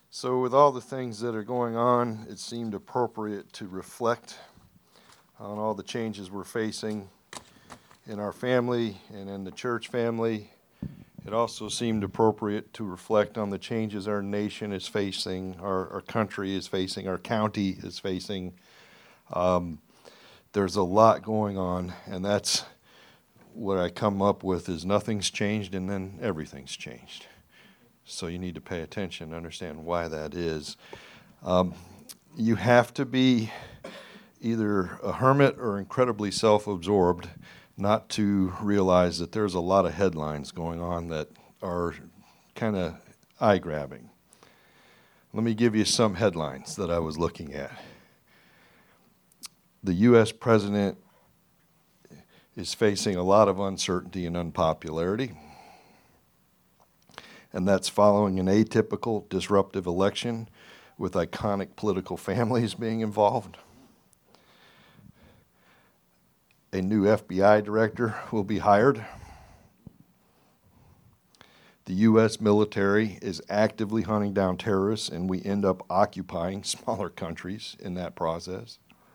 So, with all the things that are going on, it seemed appropriate to reflect on all the changes we're facing in our family and in the church family. It also seemed appropriate to reflect on the changes our nation is facing, our country is facing, our county is facing. There's a lot going on, and that's what I come up with is nothing's changed and then everything's changed. So you need to pay attention, understand why that is. You have to be either a hermit or incredibly self-absorbed not to realize that there's a lot of headlines going on that are kind of eye-grabbing. Let me give you some headlines that I was looking at. The U.S. president is facing a lot of uncertainty and unpopularity, and that's following an atypical, disruptive election with iconic political families being involved. A new FBI director will be hired. The U.S. military is actively hunting down terrorists, and we end up occupying smaller countries in that process.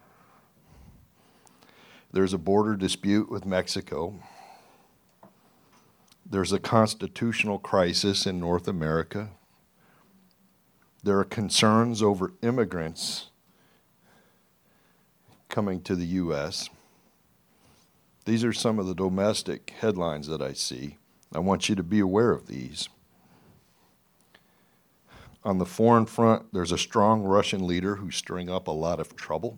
There's a border dispute with Mexico. There's a constitutional crisis in North America. There are concerns over immigrants coming to the U.S. These are some of the domestic headlines that I see. I want you to be aware of these. On the foreign front, there's a strong Russian leader who's stirring up a lot of trouble.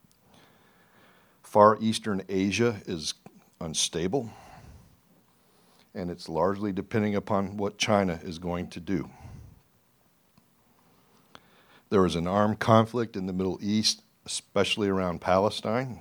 Far Eastern Asia is unstable, and it's largely depending upon what China is going to do. There is an armed conflict in the Middle East, especially around Palestine.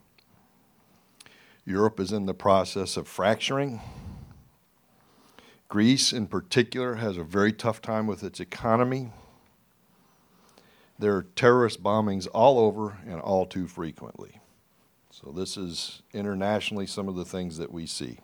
Europe is in the process of fracturing. Greece, in particular, has a very tough time with its economy. There are terrorist bombings all over and all too frequently. So this is internationally some of the things that we see.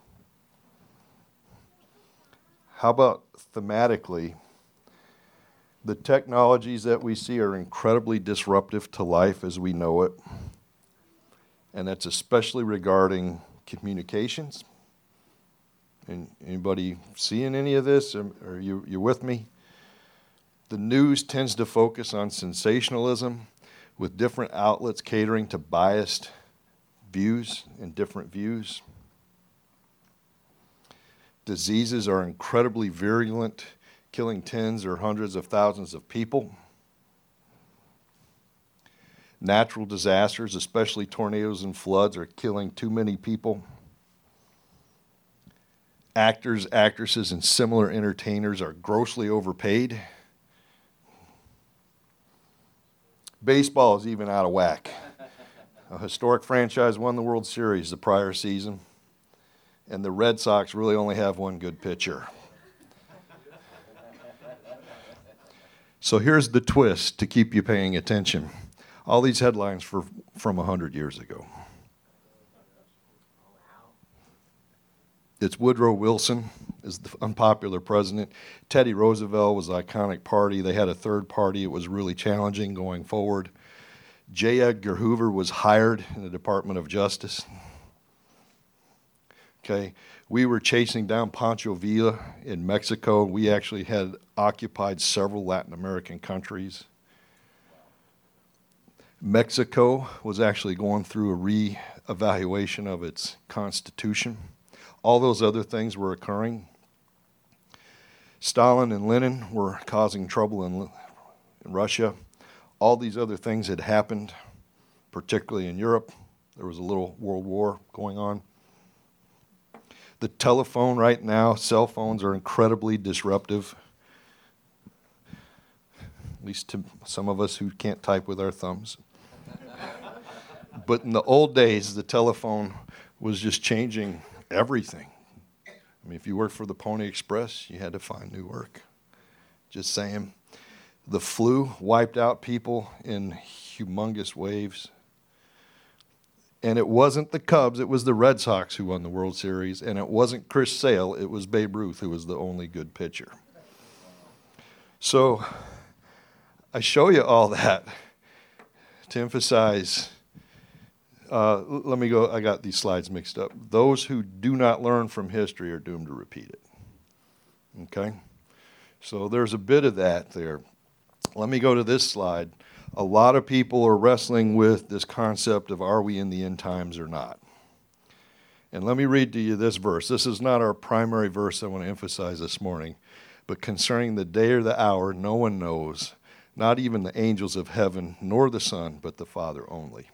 How about thematically? The technologies that we see are incredibly disruptive to life as we know it. And that's especially regarding communications. And anybody seeing any of this? Are you with me? The news tends to focus on sensationalism with different outlets catering to biased views and different views. Diseases are incredibly virulent, killing tens or hundreds of thousands of people. Natural disasters, especially tornadoes and floods, are killing too many people. Actors, actresses, and similar entertainers are grossly overpaid. Baseball is even out of whack. A historic franchise won the World Series the prior season, and the Red Sox really only have one good pitcher. So here's the twist to keep you paying attention. All these headlines from 100 years ago. It's Woodrow Wilson is the unpopular president. Teddy Roosevelt was an iconic party. They had a third party. It was really challenging going forward. J. Edgar Hoover was hired in the Department of Justice. Okay, we were chasing down Pancho Villa in Mexico. We actually had occupied several Latin American countries. Mexico was actually going through a re-evaluation of its constitution. All those other things were occurring. Stalin and Lenin were causing trouble in Russia. All these other things had happened, particularly in Europe. There was a little world war going on. The telephone right now, cell phones are incredibly disruptive, at least to some of us who can't type with our thumbs. But in the old days, the telephone was just changing everything. I mean, if you worked for the Pony Express, you had to find new work. Just saying. The flu wiped out people in humongous waves. And it wasn't the Cubs, it was the Red Sox who won the World Series. And it wasn't Chris Sale, it was Babe Ruth who was the only good pitcher. So I show you all that to emphasize. Let me go. I got these slides mixed up. Those who do not learn from history are doomed to repeat it. Okay? So there's a bit of that there. Let me go to this slide. A lot of people are wrestling with this concept of are we in the end times or not? And let me read to you this verse. This is not our primary verse I want to emphasize this morning, but concerning the day or the hour, no one knows, not even the angels of heaven, nor the Son, but the Father only.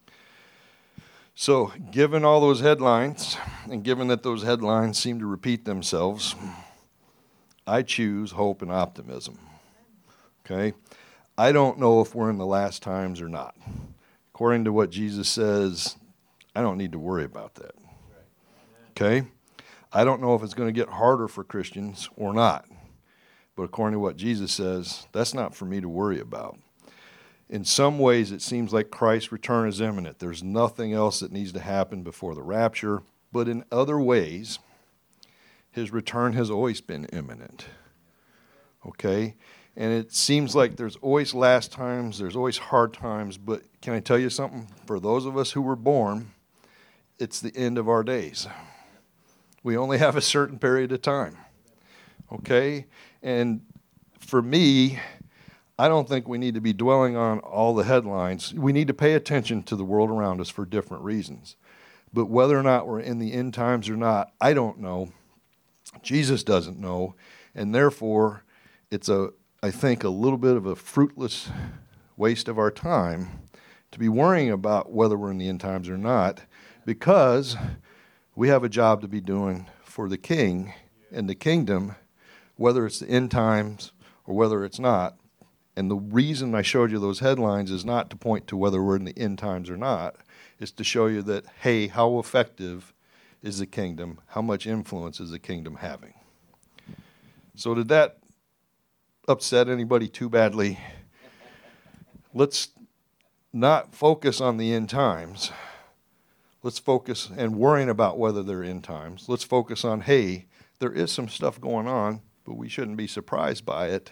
So, given all those headlines, and given that those headlines seem to repeat themselves, I choose hope and optimism. Okay? I don't know if we're in the last times or not. According to what Jesus says, I don't need to worry about that. Okay? I don't know if it's going to get harder for Christians or not. But according to what Jesus says, that's not for me to worry about. In some ways, it seems like Christ's return is imminent. There's nothing else that needs to happen before the rapture. But in other ways, his return has always been imminent. Okay? And it seems like there's always last times, there's always hard times. But can I tell you something? For those of us who were born, it's the end of our days. We only have a certain period of time. Okay? And for me, I don't think we need to be dwelling on all the headlines. We need to pay attention to the world around us for different reasons. But whether or not we're in the end times or not, I don't know. Jesus doesn't know. And therefore, it's I think a little bit of a fruitless waste of our time to be worrying about whether we're in the end times or not, because we have a job to be doing for the King and the kingdom, whether it's the end times or whether it's not. And the reason I showed you those headlines is not to point to whether we're in the end times or not. It's to show you that, hey, how effective is the kingdom? How much influence is the kingdom having? So did that upset anybody too badly? Let's not focus on the end times. Let's focus and worrying about whether they're end times. Let's focus on, hey, there is some stuff going on, but we shouldn't be surprised by it.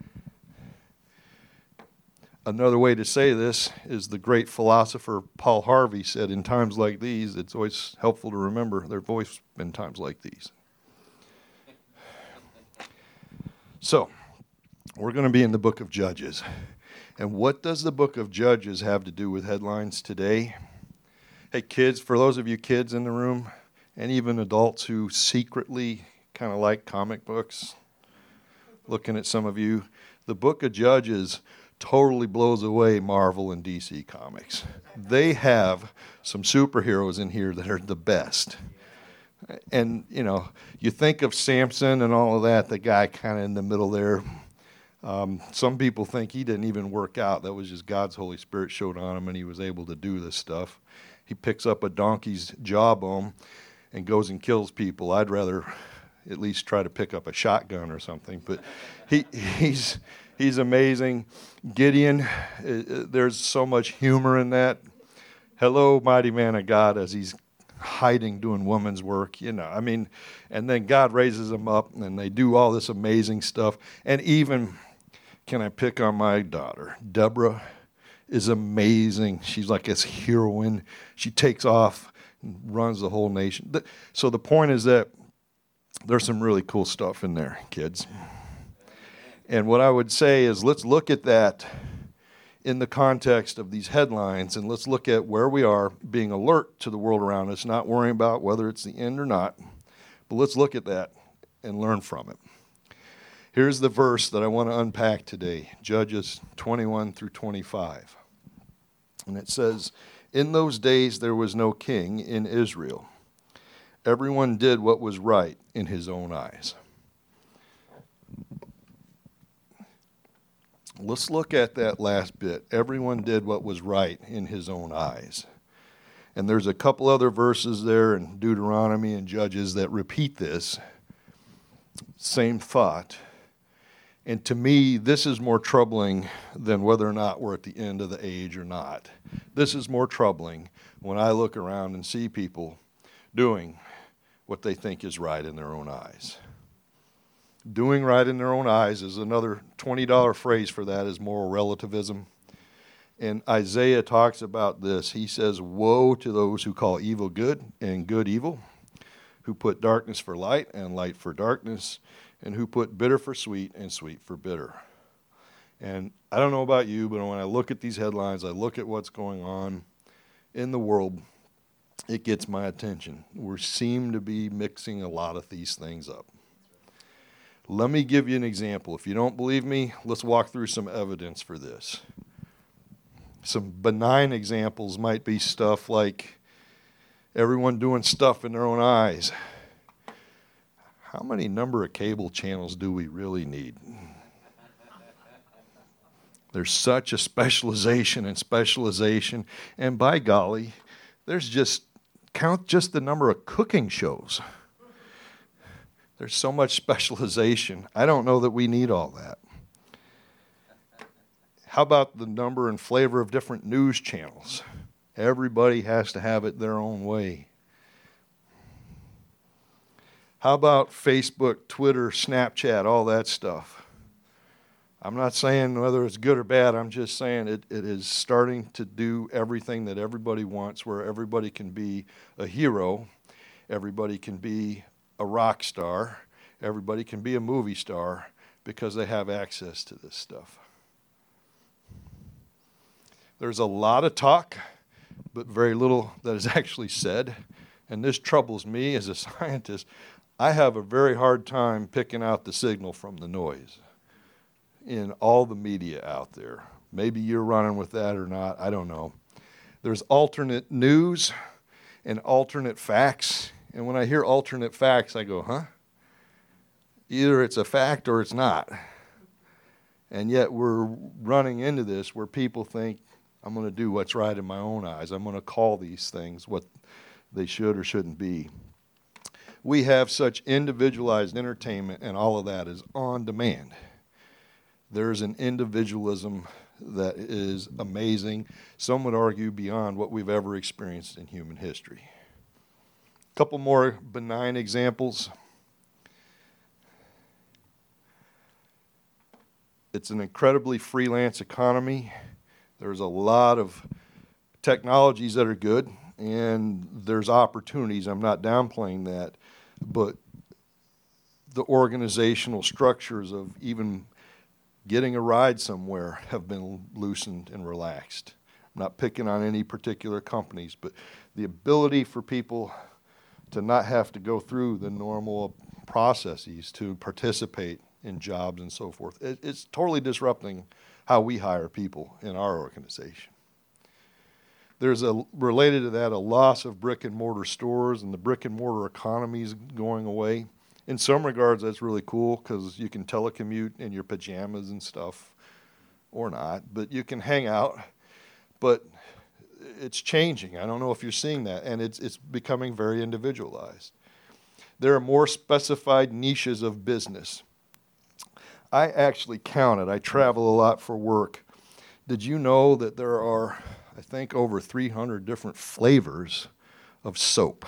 Another way to say this is the great philosopher Paul Harvey said, in times like these, it's always helpful to remember their voice in times like these. So, we're going to be in the book of Judges. And what does the book of Judges have to do with headlines today? Hey, kids, for those of you kids in the room, and even adults who secretly kind of like comic books, looking at some of you, the book of Judges totally blows away Marvel and DC comics. They have some superheroes in here that are the best. And, you know, you think of Samson and all of that, the guy kind of in the middle there. Some people think he didn't even work out. That was just God's Holy Spirit showed on him and he was able to do this stuff. He picks up a donkey's jawbone and goes and kills people. I'd rather at least try to pick up a shotgun or something. But he's amazing. Gideon, there's so much humor in that. Hello, mighty man of God, as he's hiding doing woman's work, you know. I mean, and then God raises them up and they do all this amazing stuff. And even, can I pick on my daughter? Deborah is amazing. She's like this heroine. She takes off and runs the whole nation. So the point is that there's some really cool stuff in there, kids. And what I would say is let's look at that in the context of these headlines, and let's look at where we are, being alert to the world around us, not worrying about whether it's the end or not, but let's look at that and learn from it. Here's the verse that I want to unpack today, Judges 21 through 25. And it says, "In those days there was no king in Israel. Everyone did what was right in his own eyes." Let's look at that last bit. Everyone did what was right in his own eyes. And there's a couple other verses there in Deuteronomy and Judges that repeat this same thought. And to me, this is more troubling than whether or not we're at the end of the age or not. This is more troubling when I look around and see people doing what they think is right in their own eyes. Doing right in their own eyes is another $20 phrase for that is moral relativism. And Isaiah talks about this. He says, woe to those who call evil good and good evil, who put darkness for light and light for darkness, and who put bitter for sweet and sweet for bitter. And I don't know about you, but when I look at these headlines, I look at what's going on in the world, it gets my attention. We seem to be mixing a lot of these things up. Let me give you an example. If you don't believe me, let's walk through some evidence for this. Some benign examples might be stuff like everyone doing stuff in their own eyes. How many number of cable channels do we really need? There's such a specialization, and by golly, count just the number of cooking shows. There's so much specialization. I don't know that we need all that. How about the number and flavor of different news channels? Everybody has to have it their own way. How about Facebook, Twitter, Snapchat, all that stuff? I'm not saying whether it's good or bad. I'm just saying it is starting to do everything that everybody wants, where everybody can be a hero, everybody can be a rock star, everybody can be a movie star because they have access to this stuff. There's a lot of talk, but very little that is actually said, and this troubles me as a scientist. I have a very hard time picking out the signal from the noise in all the media out there. Maybe you're running with that or not, I don't know. There's alternate news and alternate facts, and when I hear alternate facts, I go, huh? Either it's a fact or it's not. And yet we're running into this where people think, I'm going to do what's right in my own eyes. I'm going to call these things what they should or shouldn't be. We have such individualized entertainment, and all of that is on demand. There's an individualism that is amazing. Some would argue beyond what we've ever experienced in human history. A couple more benign examples. It's an incredibly freelance economy. There's a lot of technologies that are good, and there's opportunities. I'm not downplaying that, but the organizational structures of even getting a ride somewhere have been loosened and relaxed. I'm not picking on any particular companies, but the ability for people to not have to go through the normal processes to participate in jobs and so forth, it's totally disrupting how we hire people in our organization. There's related to that, a loss of brick and mortar stores, and the brick and mortar economy is going away. In some regards, that's really cool because you can telecommute in your pajamas and stuff, or not, but you can hang out. But it's changing. I don't know if you're seeing that, and it's becoming very individualized. There are more specified niches of business. I actually counted. I travel a lot for work. Did you know that there are, I think, over 300 different flavors of soap?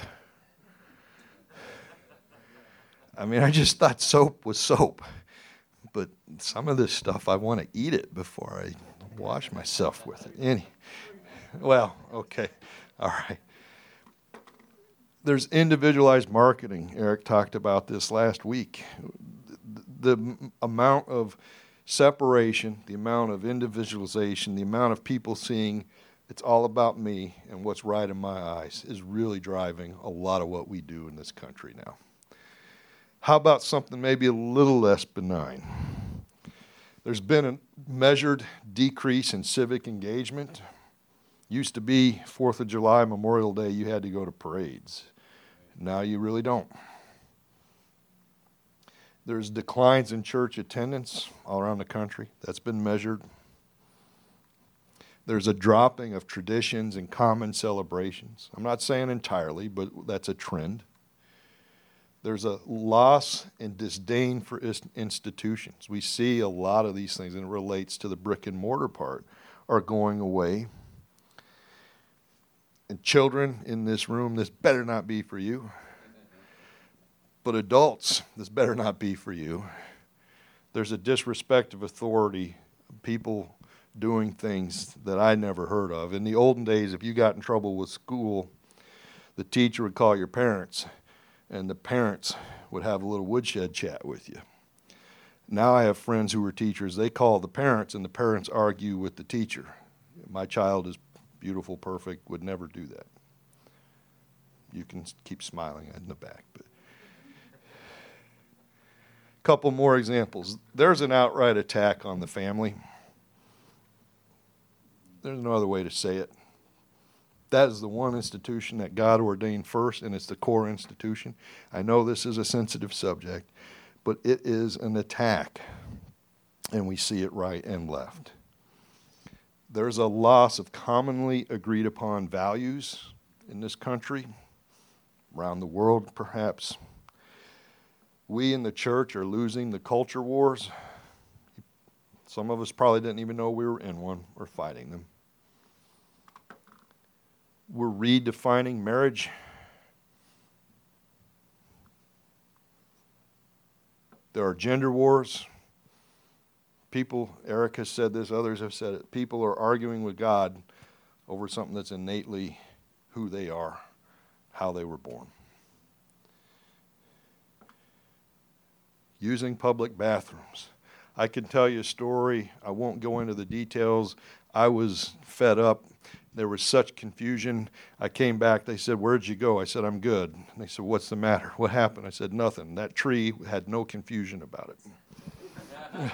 I mean, I just thought soap was soap. But some of this stuff, I want to eat it before I wash myself with it. Well, okay. All right. There's individualized marketing. Eric talked about this last week. The amount of separation, the amount of individualization, the amount of people seeing it's all about me and what's right in my eyes is really driving a lot of what we do in this country now. How about something maybe a little less benign? There's been a measured decrease in civic engagement. Used to be 4th of July, Memorial Day, you had to go to parades. Now you really don't. There's declines in church attendance all around the country. That's been measured. There's a dropping of traditions and common celebrations. I'm not saying entirely, but that's a trend. There's a loss and disdain for institutions. We see a lot of these things, and it relates to the brick and mortar part, are going away. And children in this room, this better not be for you. But adults, this better not be for you. There's a disrespect of authority, people doing things that I never heard of. In the olden days, if you got in trouble with school, the teacher would call your parents, and the parents would have a little woodshed chat with you. Now I have friends who are teachers. They call the parents, and the parents argue with the teacher. My child is beautiful, perfect, would never do that. You can keep smiling in the back. But a couple more examples. There's an outright attack on the family. There's no other way to say it. That is the one institution that God ordained first, and it's the core institution. I know this is a sensitive subject, but it is an attack, and we see it right and left. There's a loss of commonly agreed upon values in this country, around the world perhaps. We in the church are losing the culture wars. Some of us probably didn't even know we were in one or fighting them. We're redefining marriage. There are gender wars. People, Eric has said this, others have said it, people are arguing with God over something that's innately who they are, how they were born. Using public bathrooms. I can tell you a story. I won't go into the details. I was fed up. There was such confusion. I came back. They said, "Where'd you go?" I said, "I'm good." And they said, "What's the matter? What happened?" I said, "Nothing." That tree had no confusion about it.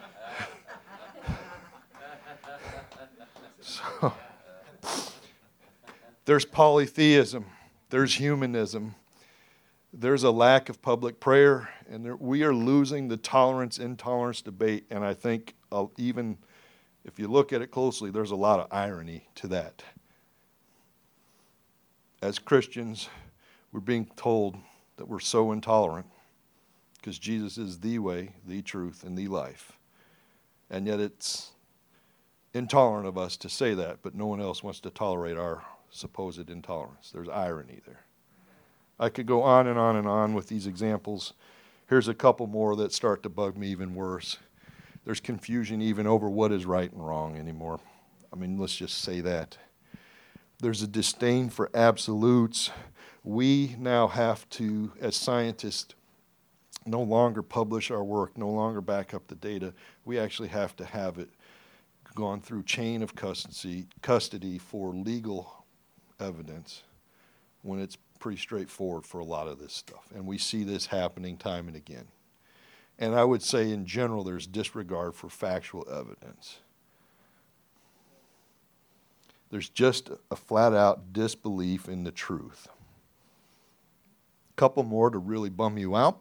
So, there's polytheism. There's humanism. There's a lack of public prayer, and we are losing the tolerance-intolerance debate, and I think even if you look at it closely, there's a lot of irony to that. As Christians, we're being told that we're so intolerant because Jesus is the way, the truth, and the life. And yet it's intolerant of us to say that, but no one else wants to tolerate our supposed intolerance. There's irony there. I could go on and on and on with these examples. Here's a couple more that start to bug me even worse. There's confusion even over what is right and wrong anymore. I mean, let's just say that. There's a disdain for absolutes. We now have to, as scientists, no longer publish our work, no longer back up the data. We actually have to have it gone through chain of custody for legal evidence when it's pretty straightforward for a lot of this stuff. And we see this happening time and again. And I would say in general there's disregard for factual evidence. There's just a flat-out disbelief in the truth. A couple more to really bum you out.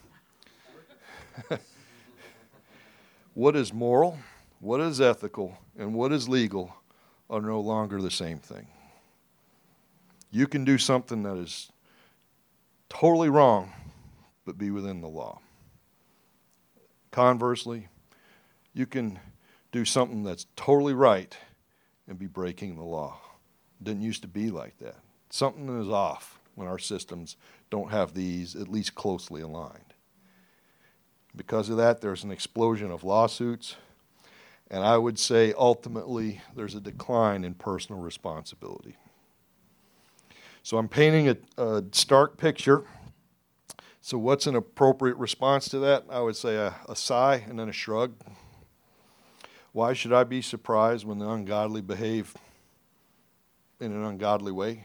What is moral, what is ethical, and what is legal are no longer the same thing. You can do something that is totally wrong, but be within the law. Conversely, you can do something that's totally right and be breaking the law. It didn't used to be like that. Something is off when our systems don't have these at least closely aligned. Because of that, there's an explosion of lawsuits, and I would say ultimately there's a decline in personal responsibility. So I'm painting a stark picture. So what's an appropriate response to that? I would say a sigh and then a shrug. Why should I be surprised when the ungodly behave in an ungodly way?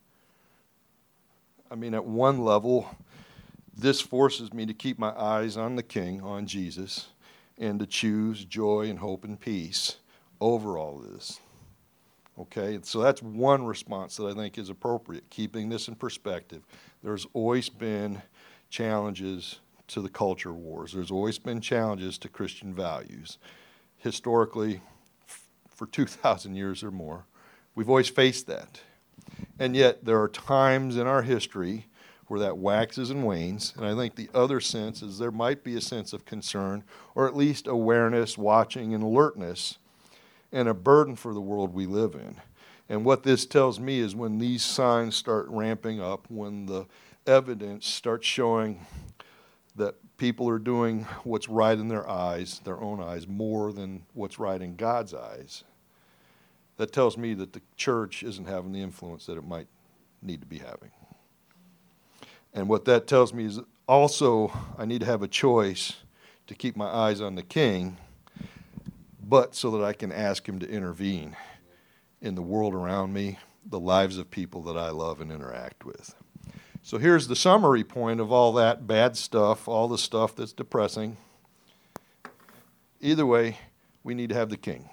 I mean, at one level, this forces me to keep my eyes on the King, on Jesus, and to choose joy and hope and peace over all this. Okay, so that's one response that I think is appropriate, keeping this in perspective. There's always been challenges to the culture wars. There's always been challenges to Christian values. Historically, for 2,000 years or more, we've always faced that. And yet there are times in our history where that waxes and wanes, and I think the other sense is there might be a sense of concern, or at least awareness, watching, and alertness, and a burden for the world we live in. And what this tells me is when these signs start ramping up, when the evidence starts showing that people are doing what's right in their eyes, their own eyes, more than what's right in God's eyes, that tells me that the church isn't having the influence that it might need to be having. And what that tells me is also I need to have a choice to keep my eyes on the King, but so that I can ask him to intervene in the world around me, the lives of people that I love and interact with. So here's the summary point of all that bad stuff, all the stuff that's depressing. Either way, we need to have the King.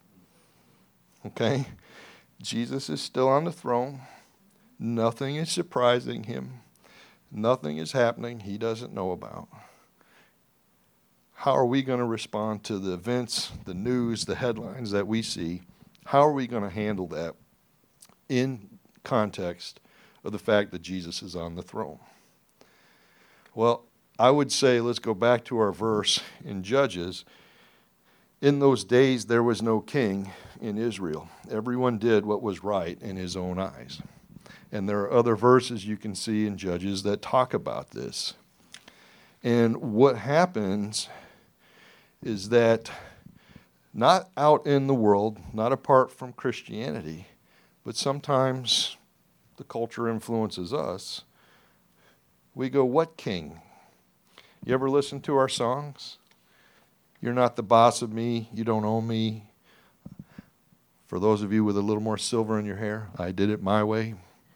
Okay? Jesus is still on the throne. Nothing is surprising him. Nothing is happening he doesn't know about. How are we going to respond to the events, the news, the headlines that we see? How are we going to handle that in context of the fact that Jesus is on the throne? Well, I would say let's go back to our verse in Judges. In those days there was no king in Israel. Everyone did what was right in his own eyes. And there are other verses you can see in Judges that talk about this. And what happens is that not out in the world, not apart from Christianity, but sometimes the culture influences us. We go, what king? You ever listen to our songs? You're not the boss of me. You don't own me. For those of you with a little more silver in your hair, I did it my way.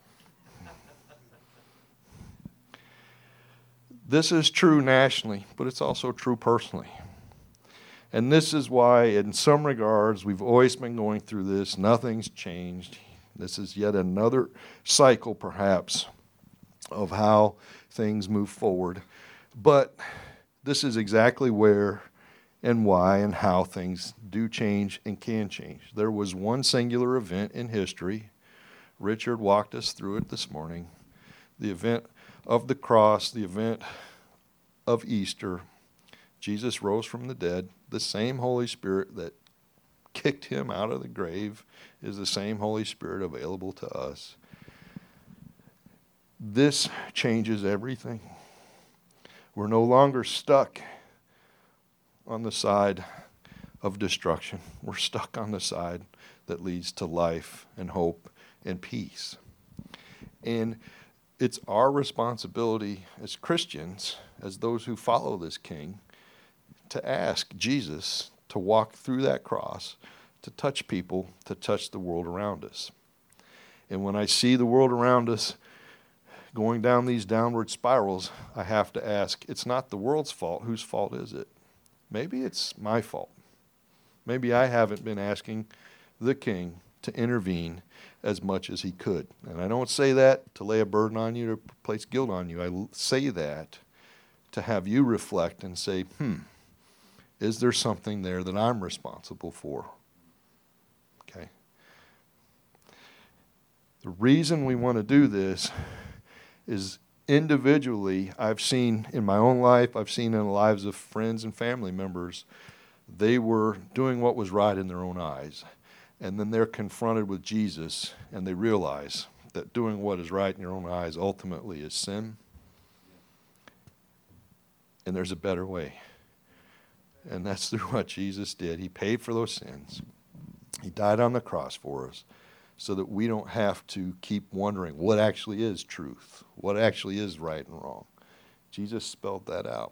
This is true nationally, but it's also true personally. And this is why, in some regards, we've always been going through this. Nothing's changed. This is yet another cycle, perhaps, of how things move forward. But this is exactly where and why and how things do change and can change. There was one singular event in history. Richard walked us through it this morning. The event of the cross, the event of Easter. Jesus rose from the dead. The same Holy Spirit that kicked him out of the grave is the same Holy Spirit available to us. This changes everything. We're no longer stuck on the side of destruction. We're stuck on the side that leads to life and hope and peace. And it's our responsibility as Christians, as those who follow this King, to ask Jesus to walk through that cross, to touch people, to touch the world around us. And when I see the world around us going down these downward spirals, I have to ask, it's not the world's fault. Whose fault is it? Maybe it's my fault. Maybe I haven't been asking the King to intervene as much as he could. And I don't say that to lay a burden on you, to place guilt on you. I say that to have you reflect and say, is there something there that I'm responsible for? Okay. The reason we want to do this is individually, I've seen in my own life, I've seen in the lives of friends and family members, they were doing what was right in their own eyes. And then they're confronted with Jesus, and they realize that doing what is right in your own eyes ultimately is sin. And there's a better way. And that's through what Jesus did. He paid for those sins. He died on the cross for us so that we don't have to keep wondering what actually is truth, what actually is right and wrong. Jesus spelled that out.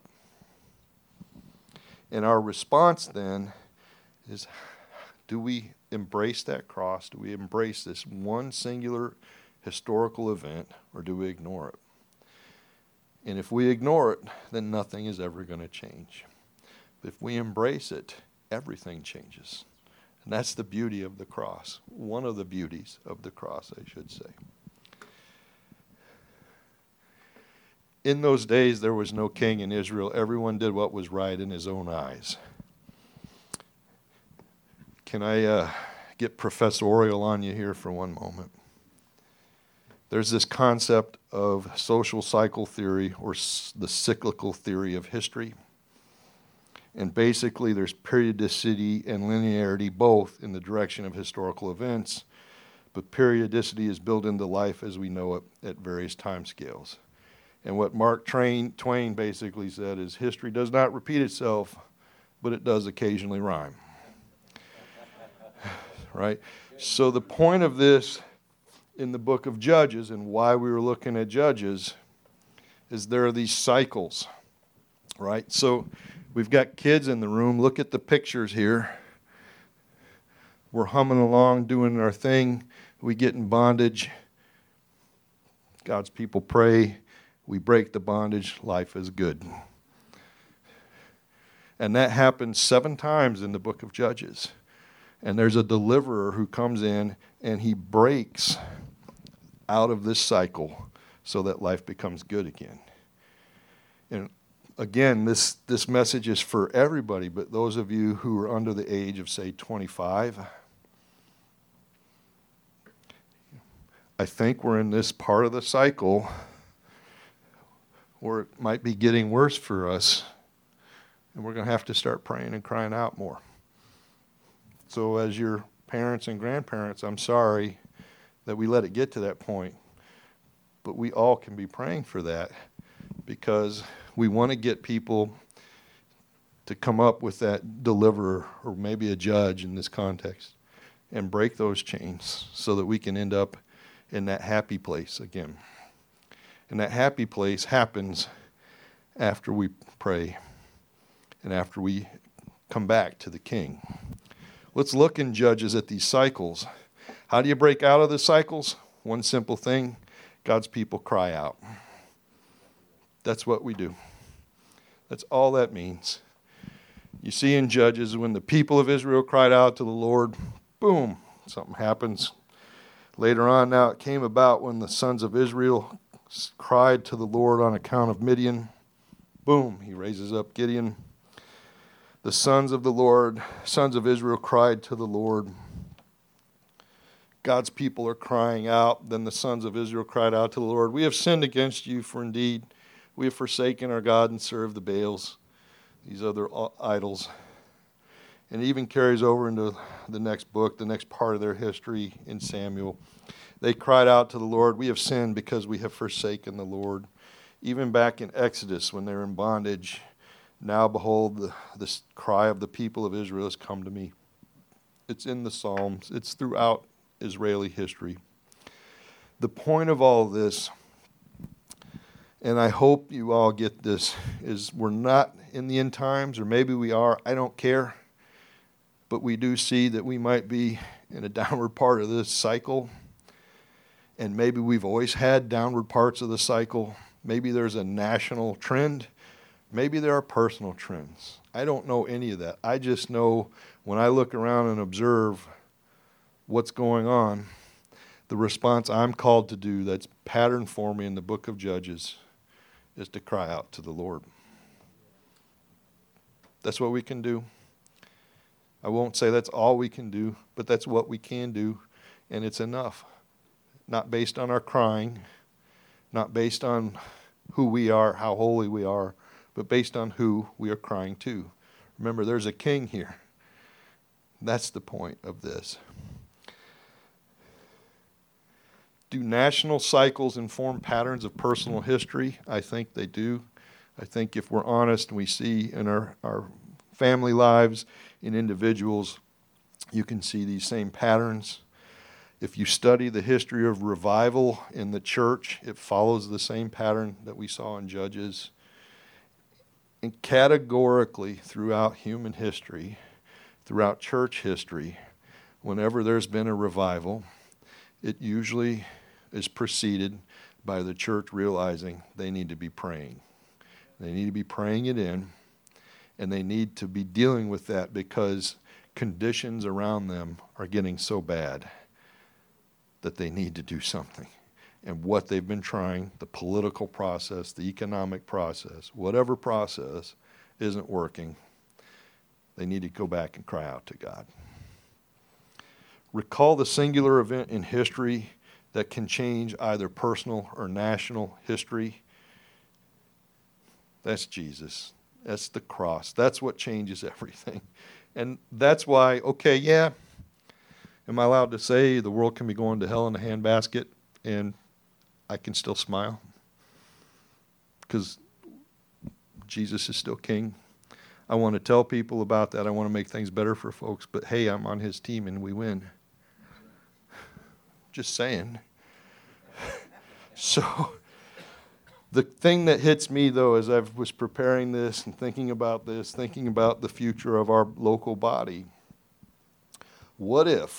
And our response then is, do we embrace that cross? Do we embrace this one singular historical event, or do we ignore it? And if we ignore it, then nothing is ever going to change. If we embrace it, everything changes. And that's the beauty of the cross. One of the beauties of the cross, I should say. In those days, there was no king in Israel. Everyone did what was right in his own eyes. Can I get professorial on you here for one moment? There's this concept of social cycle theory, or the cyclical theory of history. And basically, there's periodicity and linearity both in the direction of historical events, but periodicity is built into life as we know it at various time scales. And what Mark Twain basically said is history does not repeat itself, but it does occasionally rhyme. Right? So the point of this in the book of Judges and why we were looking at Judges is there are these cycles, right? So we've got kids in the room. Look at the pictures here. We're humming along, doing our thing. We get in bondage. God's people pray. We break the bondage. Life is good. And that happens 7 times in the book of Judges. And there's a deliverer who comes in and he breaks out of this cycle so that life becomes good again. And again, this message is for everybody, but those of you who are under the age of, say, 25, I think we're in this part of the cycle where it might be getting worse for us, and we're going to have to start praying and crying out more. So as your parents and grandparents, I'm sorry that we let it get to that point. But we all can be praying for that because we want to get people to come up with that deliverer or maybe a judge in this context and break those chains so that we can end up in that happy place again. And that happy place happens after we pray and after we come back to the King. Let's look in Judges at these cycles. How do you break out of the cycles? One simple thing, God's people cry out. That's what we do. That's all that means. You see in Judges, when the people of Israel cried out to the Lord, boom, something happens. Later on, now it came about when the sons of Israel cried to the Lord on account of Midian. Boom, he raises up Gideon. The sons of Israel cried to the Lord. God's people are crying out. Then the sons of Israel cried out to the Lord, "We have sinned against you, for indeed we have forsaken our God and served the Baals," these other idols. And it even carries over into the next book, the next part of their history in Samuel. They cried out to the Lord, "We have sinned because we have forsaken the Lord." Even back in Exodus when they were in bondage, "Now behold, the cry of the people of Israel has come to me." It's in the Psalms. It's throughout Israeli history. The point of all this, and I hope you all get this, is we're not in the end times, or maybe we are, I don't care, but we do see that we might be in a downward part of this cycle, and maybe we've always had downward parts of the cycle. Maybe there's a national trend. Maybe there are personal trends. I don't know any of that. I just know when I look around and observe what's going on, the response I'm called to do that's patterned for me in the book of Judges is to cry out to the Lord. That's what we can do. I won't say that's all we can do, but that's what we can do, and it's enough. Not based on our crying, not based on who we are, how holy we are, but based on who we are crying to. Remember, there's a king here. That's the point of this. Do national cycles inform patterns of personal history? I think they do. I think if we're honest and we see in our family lives, in individuals, you can see these same patterns. If you study the history of revival in the church, it follows the same pattern that we saw in Judges. And categorically, throughout human history, throughout church history, whenever there's been a revival, it usually is preceded by the church realizing they need to be praying. They need to be praying it in, and they need to be dealing with that because conditions around them are getting so bad that they need to do something. And what they've been trying, the political process, the economic process, whatever process isn't working, they need to go back and cry out to God. Recall the singular event in history that can change either personal or national history. That's Jesus. That's the cross. That's what changes everything. And that's why, okay, yeah, am I allowed to say the world can be going to hell in a handbasket and I can still smile? because Jesus is still king. I want to tell people about that. I want to make things better for folks. But hey, I'm on his team and we win. Just saying. So the thing that hits me, though, as I was preparing this and thinking about this, thinking about the future of our local body, what if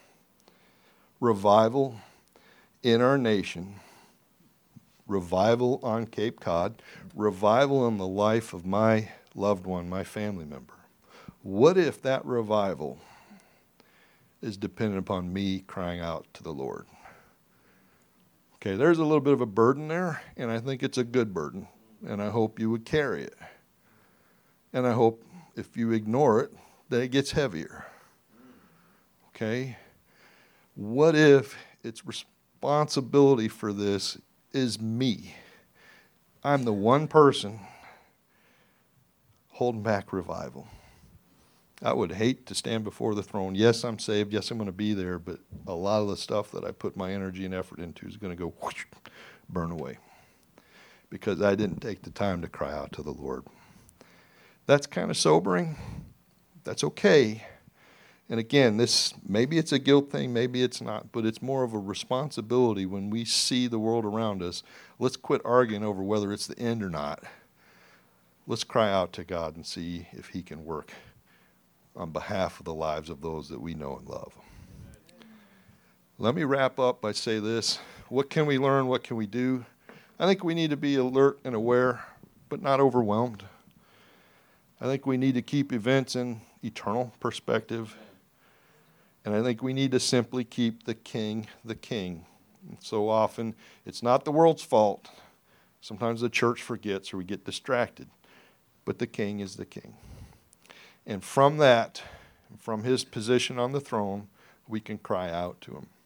revival in our nation, revival on Cape Cod, revival in the life of my loved one, my family member, what if that revival is dependent upon me crying out to the Lord? Okay, there's a little bit of a burden there, and I think it's a good burden, and I hope you would carry it. And I hope if you ignore it, that it gets heavier. Okay? What if its responsibility for this is me? I'm the one person holding back revival. I would hate to stand before the throne. Yes, I'm saved. Yes, I'm going to be there. But a lot of the stuff that I put my energy and effort into is going to go whoosh, burn away because I didn't take the time to cry out to the Lord. That's kind of sobering. That's okay. And again, maybe it's a guilt thing, maybe it's not, but it's more of a responsibility when we see the world around us. Let's quit arguing over whether it's the end or not. Let's cry out to God and see if he can work on behalf of the lives of those that we know and love. Let me wrap up by saying this. What can we learn? What can we do? I think we need to be alert and aware, but not overwhelmed. I think we need to keep events in eternal perspective. And I think we need to simply keep the king the king. And so often, it's not the world's fault. Sometimes the church forgets or we get distracted. But the king is the king. And from that, from his position on the throne, we can cry out to him.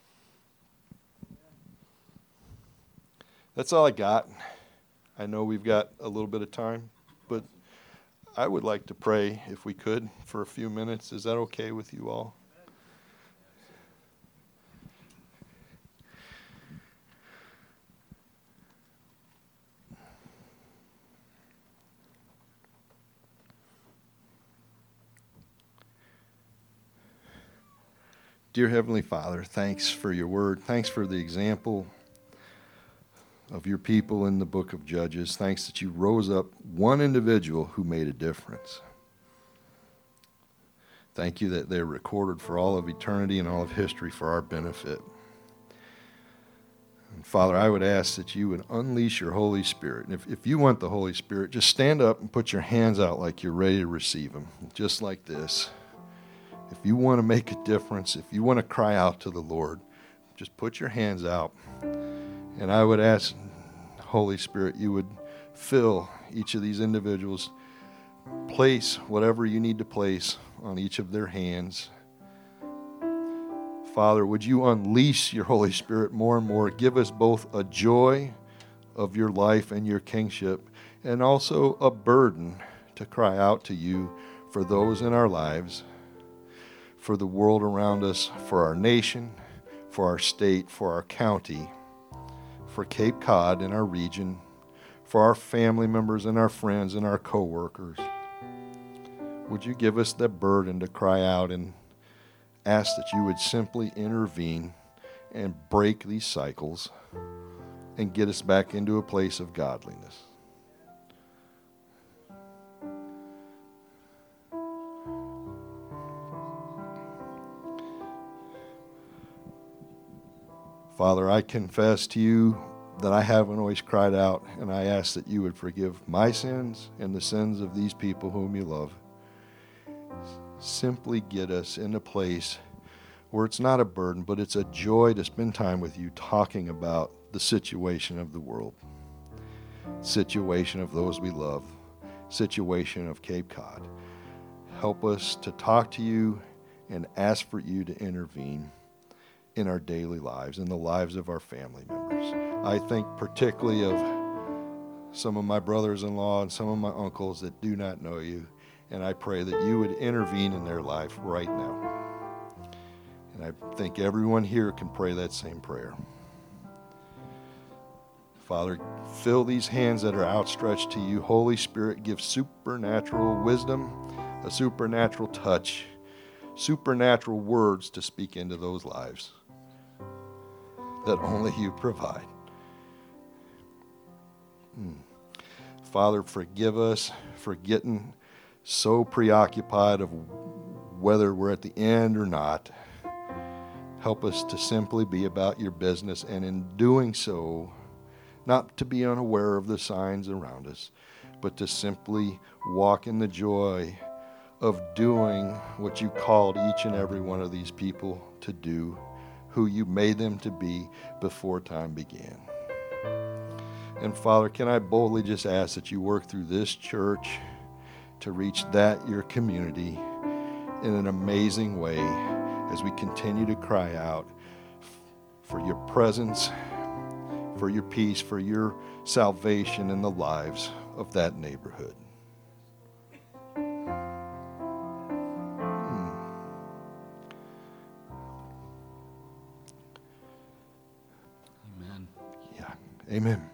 That's all I got. I know we've got a little bit of time, but I would like to pray, if we could, for a few minutes. Is that okay with you all? Dear Heavenly Father, thanks for your word. Thanks for the example of your people in the book of Judges. Thanks that you rose up one individual who made a difference. Thank you that they're recorded for all of eternity and all of history for our benefit. And Father, I would ask that you would unleash your Holy Spirit. And if you want the Holy Spirit, just stand up and put your hands out like you're ready to receive him, just like this. If you want to make a difference, if you want to cry out to the Lord, just put your hands out. And I would ask, Holy Spirit, you would fill each of these individuals, place whatever you need to place on each of their hands. Father, would you unleash your Holy Spirit more and more? Give us both a joy of your life and your kingship, and also a burden to cry out to you for those in our lives, for the world around us, for our nation, for our state, for our county, for Cape Cod and our region, for our family members and our friends and our co-workers. Would you give us the burden to cry out and ask that you would simply intervene and break these cycles and get us back into a place of godliness? Father, I confess to you that I haven't always cried out, and I ask that you would forgive my sins and the sins of these people whom you love. Simply get us in a place where it's not a burden, but it's a joy to spend time with you talking about the situation of the world, situation of those we love, situation of Cape Cod. Help us to talk to you and ask for you to intervene in our daily lives, in the lives of our family members. I think particularly of some of my brothers-in-law and some of my uncles that do not know you, and I pray that you would intervene in their life right now. And I think everyone here can pray that same prayer. Father, fill these hands that are outstretched to you. Holy Spirit, give supernatural wisdom, a supernatural touch, supernatural words to speak into those lives that only you provide. Father, forgive us for getting so preoccupied of whether we're at the end or not. Help us to simply be about your business, and in doing so, not to be unaware of the signs around us, but to simply walk in the joy of doing what you called each and every one of these people to do, who you made them to be before time began. And Father, can I boldly just ask that you work through this church to reach that, your community, in an amazing way as we continue to cry out for your presence, for your peace, for your salvation in the lives of that neighborhood. Amen. Yeah. Amen.